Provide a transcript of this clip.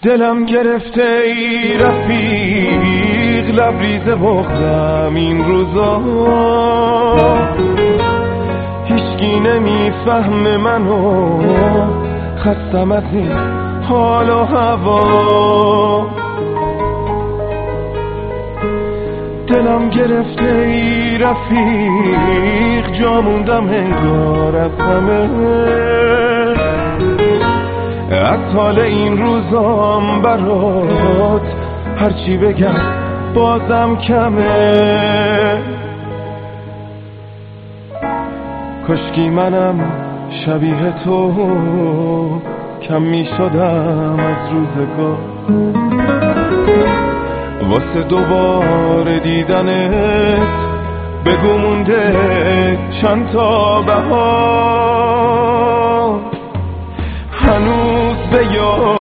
دلم گرفته ای رفیق، لبریز بغضم این روزا، هیچکی نمیفهم منو، خستم از این حال و هوا. دلم گرفته ای رفیق، جا موندم انگار از همه، از حال این روزام برات هرچی بگم بازم کمه. کاشکی منم شبیه تو کم می شدم از روزگار، واسه دوباره دیدنت بگو مونده چند تا بهار. هنوز به یاد